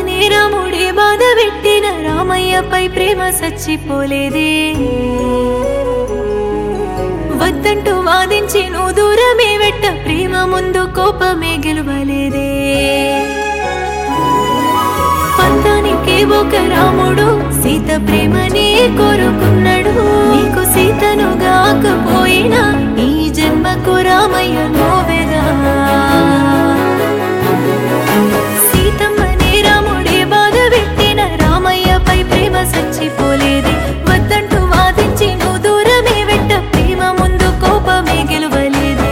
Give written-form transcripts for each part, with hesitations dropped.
సీతమ్మనే రాముడే బాధ పెట్టిన రామయ్యపై ప్రేమ సచ్చిపోలేదే వద్దంటూ వాదించి నువ్వు దూరమే వెట్ట ప్రేమ ముందు కోపమే గెలవలేదే పంతానికే ఒక రాముడు సీత ప్రేమనే కోరుకున్నాడు నీకు సీతను గాకపోయినా ఈ జన్మకు రామయ్య నోవెదా సీతమ్మనే రాముడే బాధ పెట్టిన రామయ్యపై ప్రేమ సచ్చిపోలేదే వద్దంటూ వాదించి నువ్వు దూరమే వెట్ట ప్రేమ ముందు కోపమే గెలవలేదే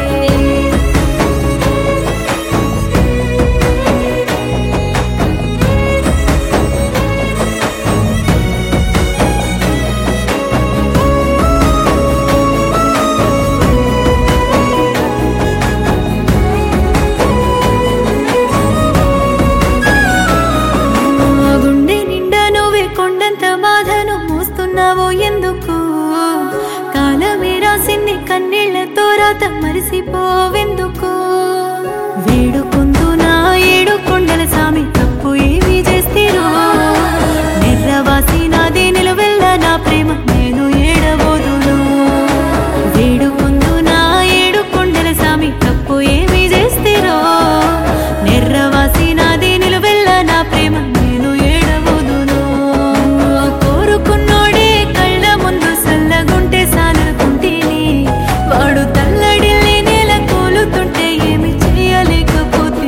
ఎందుకు కాలమే రాసింది కన్నీళ్లతో రాత మరిసిపోవెందుకు వేడుకుందునా ఏడు కొండల సామి తప్పు ఏమి చేస్తేరో నిర్రవాసి నాదే నిలువెల్ల నా ప్రేమ నేను ఏడబోదును వేడుకుందునా ఏడు కొండల సామి తప్పు ఏమి చేస్తేరో నిర్రవాసి నాదే నిలువెల్ల నా ప్రేమ నేను ఏడబోదును కోరుకున్నోడే కళ్ళ ముందు సల్లగుంటే సాలనుకుంటేనే వాడు తల్లడిల్లి నేల కూలుతుంటే ఏమి చేయలేకపోతే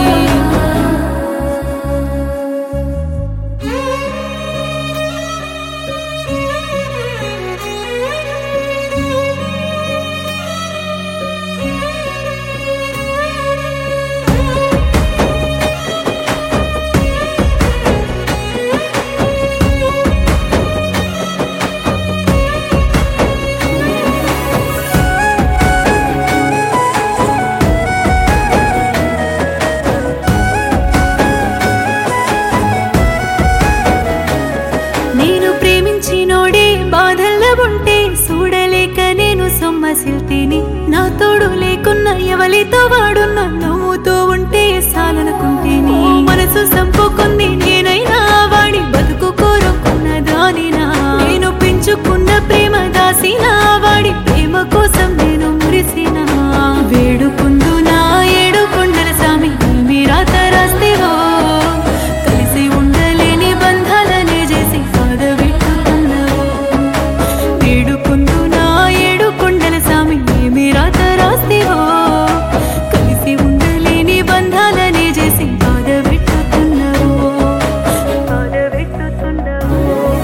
నేను ప్రేమించినోడే బాధల్లో ఉంటే చూడలేక నేను సొమ్మసిల్తిని నా తోడు లేకున్న ఎవలితో వాడు నవ్వుతూ ఉంటే సాలనుకుంటేని మనసు సంపుకుంది నేనైనా వాడి బతుకు కోరుకున్న దానినా నేను పెంచుకున్న ప్రేమ దాసినా వాడి ప్రేమ కోసం నేను మురిసినా వేడుకుందునా ఏడు కొండల సామి మీ రాత రాస్తేవో కలిసి ఉండలేని బంధాలనే చేసి బాధ పెట్టుకున్నావు వేడుకుందునా ఏడు కొండల సామి మీ రాత రాస్తేవో కలిసి ఉండలేని బంధాలనే చేసి బాధ పెట్టుకున్నావు బాధ పెట్టుకున్నావు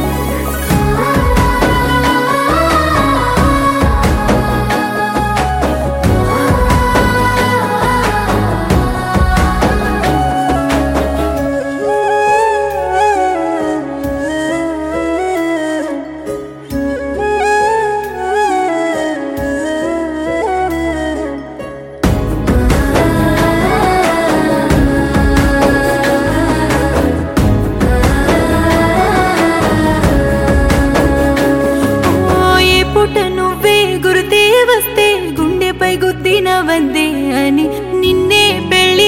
నువ్వే గుర్తే వస్తే గుండెపై గుద్దిన వందే అని నిన్నే పెళ్లి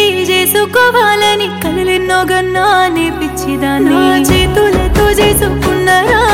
చేసుకోవాలని కలలెన్నో గన్నానే పిచ్చిదాన్ని చేతులతో చేసుకున్నారా